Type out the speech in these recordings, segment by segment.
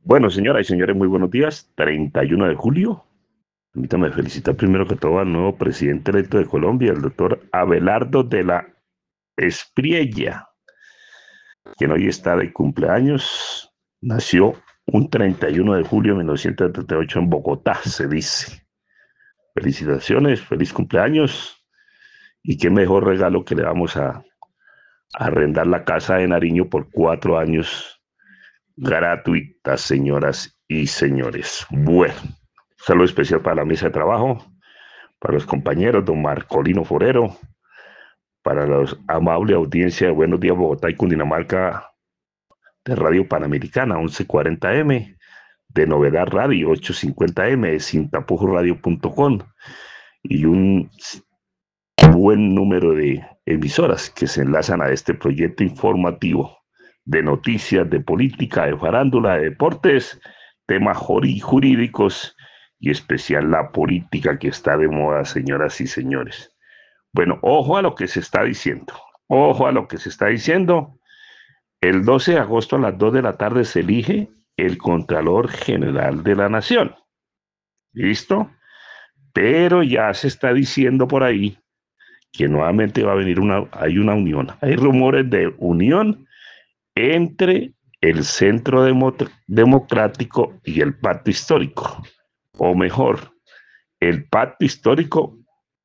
Bueno, señoras y señores, muy buenos días. 31 de julio. Permítame felicitar primero que todo al nuevo presidente electo de Colombia, el doctor Abelardo de la Espriella, quien hoy está de cumpleaños. Nació un 31 de julio de 1938 en Bogotá, se dice. Felicitaciones, feliz cumpleaños. Y qué mejor regalo que le vamos a arrendar la casa de Nariño por 4 años gratuitas, señoras y señores. Bueno. Saludo especial para la mesa de trabajo, para los compañeros, don Marcolino Forero, para la amable audiencia de Buenos Días Bogotá y Cundinamarca de Radio Panamericana 1140M, de Novedad Radio 850M, de sintapujosradio.com y un buen número de emisoras que se enlazan a este proyecto informativo de noticias, de política, de farándula, de deportes, temas jurídicos y especial la política que está de moda, señoras y señores. Bueno, ojo a lo que se está diciendo. Ojo a lo que se está diciendo. El 12 de agosto a las 2 de la tarde se elige el Contralor General de la Nación. ¿Listo? Pero ya se está diciendo por ahí que nuevamente va a venir hay una unión. Hay rumores de unión entre el Centro Democrático y el Pacto Histórico. O mejor, el Pacto Histórico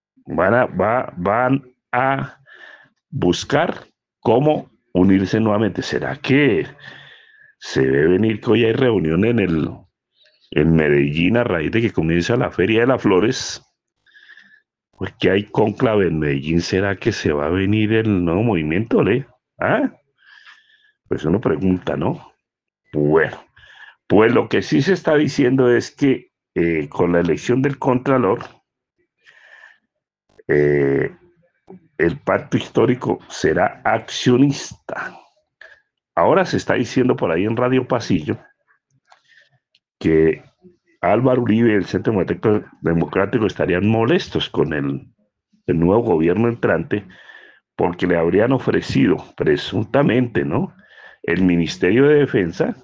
van a buscar cómo unirse nuevamente. ¿Será que se ve venir que hoy hay reunión en Medellín a raíz de que comienza la Feria de las Flores? Porque hay cónclave en Medellín. ¿Será que se va a venir el nuevo movimiento, le? ¿Ah? Pues uno pregunta, ¿no? Bueno, pues lo que sí se está diciendo es que con la elección del Contralor, eh, el pacto histórico será accionista. Ahora se está diciendo por ahí en Radio Pasillo que Álvaro Uribe y el Centro Democrático estarían molestos con el nuevo gobierno entrante porque le habrían ofrecido, presuntamente, ¿no?, el Ministerio de Defensa,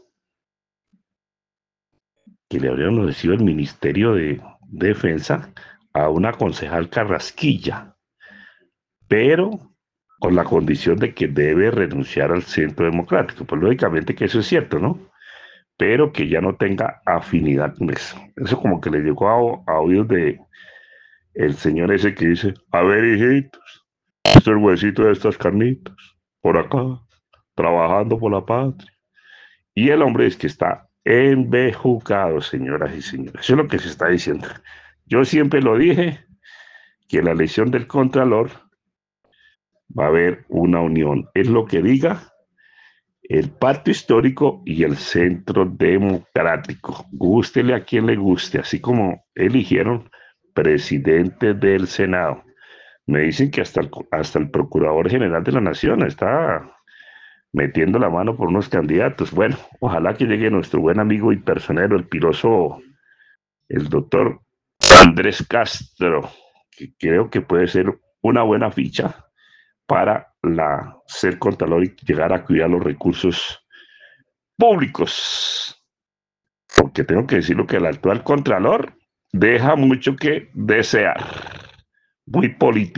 que le habrían ofrecido el Ministerio de Defensa a una concejal Carrasquilla, pero con la condición de que debe renunciar al Centro Democrático. Pues lógicamente que eso es cierto, ¿no? Pero que ya no tenga afinidad con eso. Eso como que le llegó a oídos de el señor ese que dice, a ver, hijitos, este es el huesito de estas carnitas, por acá, trabajando por la patria. Y el hombre es que está embejucado, señoras y señores. Eso es lo que se está diciendo. Yo siempre lo dije, que la elección del Contralor va a haber una unión. Es lo que diga el Pacto Histórico y el Centro Democrático. Gústele a quien le guste, así como eligieron presidente del Senado. Me dicen que hasta el Procurador General de la Nación está metiendo la mano por unos candidatos. Bueno, ojalá que llegue nuestro buen amigo y personero, el piloso, el doctor Andrés Castro, que creo que puede ser una buena ficha para ser contralor y llegar a cuidar los recursos públicos. Porque tengo que decirlo que el actual contralor deja mucho que desear. Muy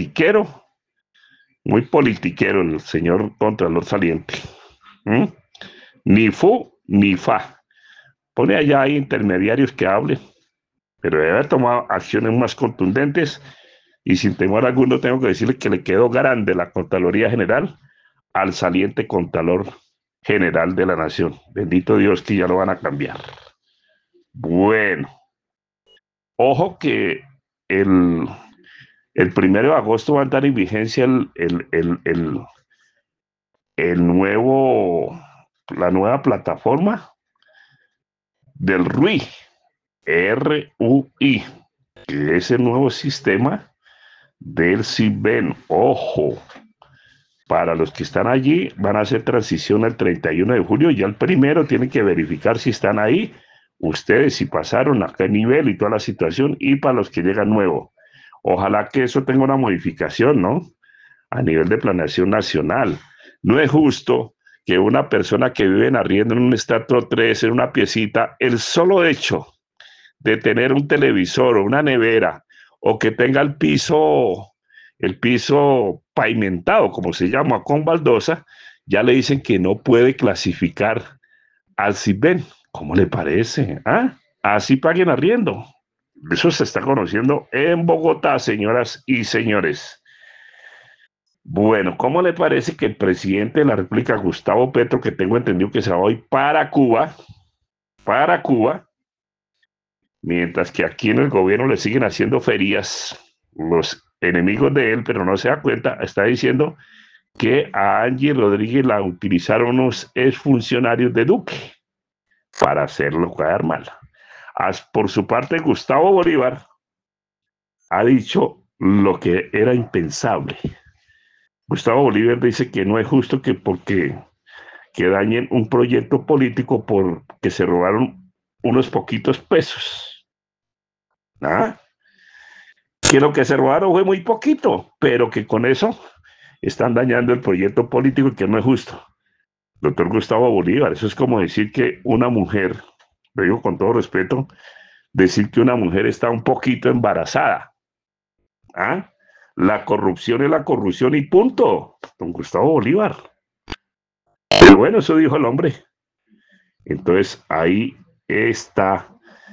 politiquero el señor contralor saliente. ¿Mm? Ni fu ni fa. Pone allá hay intermediarios que hablen, pero debe haber tomado acciones más contundentes y sin temor alguno tengo que decirle que le quedó grande la Contraloría General al saliente Contralor General de la Nación. Bendito Dios que ya lo van a cambiar. Bueno, ojo que el, el 1 de agosto va a entrar en vigencia el nuevo, la nueva plataforma del RUI, RUI, que es el nuevo sistema del CIBEN. Ojo, para los que están allí, van a hacer transición el 31 de julio. Ya el primero tienen que verificar si están ahí, ustedes si pasaron, a qué nivel y toda la situación, y para los que llegan nuevo. Ojalá que eso tenga una modificación, ¿no? A nivel de planeación nacional. No es justo que una persona que vive en arriendo en un estrato 3, en una piecita, el solo hecho de tener un televisor o una nevera o que tenga el piso pavimentado, como se llama, con baldosa, ya le dicen que no puede clasificar al CISBEN. ¿Cómo le parece? ¿Ah? Así paguen arriendo. Eso se está conociendo en Bogotá, señoras y señores. Bueno, ¿cómo le parece que el presidente de la República, Gustavo Petro, que tengo entendido que se va hoy para Cuba, mientras que aquí en el gobierno le siguen haciendo ferias los enemigos de él, pero no se da cuenta, está diciendo que a Angie Rodríguez la utilizaron unos exfuncionarios de Duque para hacerlo quedar mal. Por su parte, Gustavo Bolívar ha dicho lo que era impensable. Gustavo Bolívar dice que no es justo que dañen un proyecto político porque se robaron unos poquitos pesos. ¿Ah? Que lo que se robaron fue muy poquito, pero que con eso están dañando el proyecto político y que no es justo. Doctor Gustavo Bolívar, eso es como decir que una mujer, lo digo con todo respeto, decir que una mujer está un poquito embarazada. ¿Ah? La corrupción es la corrupción y punto. Don Gustavo Bolívar. Pero bueno, eso dijo el hombre. Entonces ahí está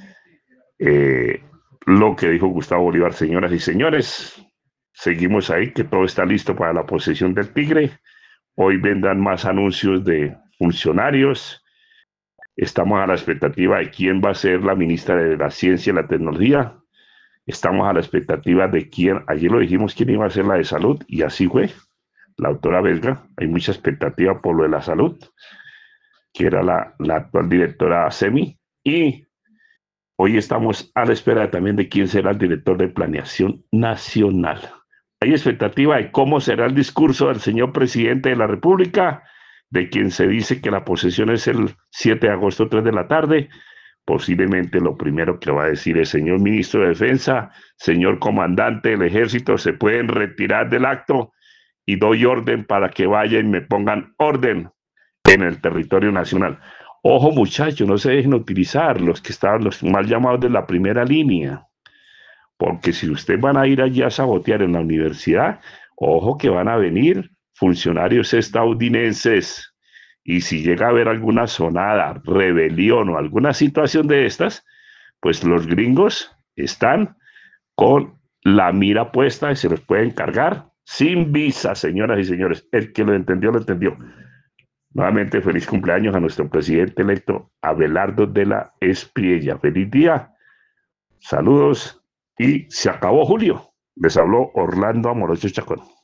eh, lo que dijo Gustavo Bolívar, señoras y señores. Seguimos ahí, que todo está listo para la posesión del Tigre. Hoy vendrán más anuncios de funcionarios. Estamos a la expectativa de quién va a ser la ministra de la Ciencia y la Tecnología. Estamos a la expectativa de quién, ayer lo dijimos, quién iba a ser la de salud, y así fue, la doctora Vesga. Hay mucha expectativa por lo de la salud, que era la actual directora SEMI, y hoy estamos a la espera también de quién será el director de Planeación Nacional. Hay expectativa de cómo será el discurso del señor presidente de la República, de quien se dice que la posesión es el 7 de agosto, 3 de la tarde. Posiblemente lo primero que va a decir es: señor ministro de Defensa, señor comandante del Ejército, se pueden retirar del acto y doy orden para que vayan y me pongan orden en el territorio nacional. Ojo, muchachos, no se dejen utilizar los que estaban, los mal llamados de la primera línea, porque si ustedes van a ir allí a sabotear en la universidad, ojo que van a venir funcionarios estadounidenses, y si llega a haber alguna sonada, rebelión o alguna situación de estas, pues los gringos están con la mira puesta y se los pueden cargar sin visa, señoras y señores. El que lo entendió, lo entendió. Nuevamente, feliz cumpleaños a nuestro presidente electo, Abelardo de la Espriella. Feliz día, saludos y se acabó julio. Les habló Orlando Amoroso Chacón.